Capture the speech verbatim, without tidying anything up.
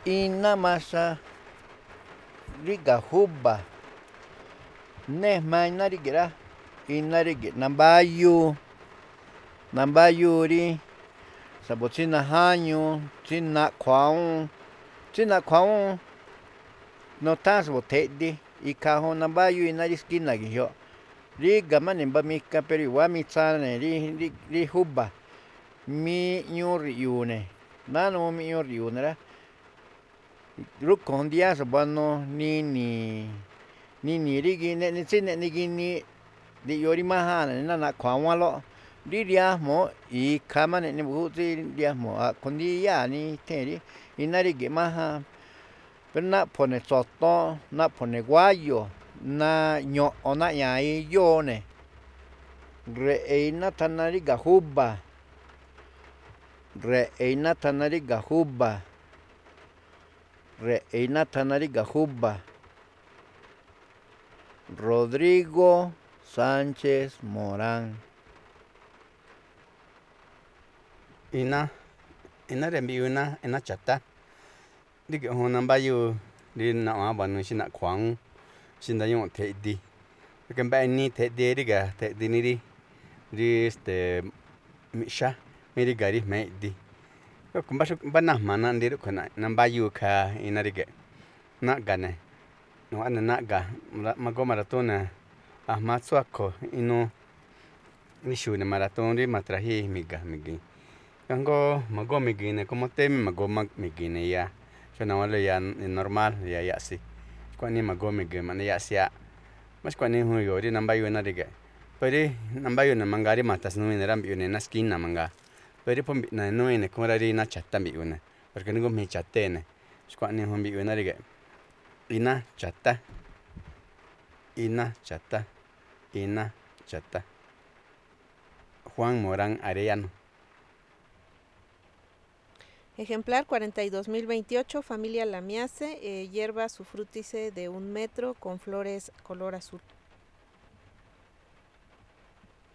ina masa riga hubba nejma rigera ina rige nambayu nambayuri sabo tsina jañu tsina kjuaun tsina kjuaun notás bote'ndi ikajo nambayu ina ri skina gejió riga mani mbamika pero igual mitsane ri ri jubba mi ñu nriyune nanu mi ñu nriyunera ruko ndiaso buano nini nini rigi neni tsine nigini diyori majane nana kjuaungualo ririajmo ikama neni butsi riajmo a kundi yani teri ina rige maja na pone tsoton na pone guayo na ño'o naña iyone re'eina tana riga jubba re'eina tana riga jubba re'eina tana riga jubba Rodrigo Sánchez Morán. Ina ina rembiuna ina chata dige hona mbayu ri na banu shina kjuan shinda yo te'di ke mba ni te'di riga te'di ni ri ri este misha miri gari me'di ko kumba bana mana ndiru kana nambayu kja ina rige na gane no ana naga mago maratona ajma tsuako ino ni xune maraton ri matraji miga migi kango mago migine como temi mago migine ya xona wale ya normal ya yasi kuani mago migi mane yasia mas kuani huyo ri nambayu na rige peri nambayu na mangari matas nuine rambiune na skina manga peri pombi na nuine kora ri na chata mbiune porque ningo mi chatene skuani humbi una rige ina chata ina chata ina chata Juan Morán Arellano. Ejemplar cuarenta y dos mil veintiocho, familia Lamiace, eh, hierba sufrútice de un metro con flores color azul.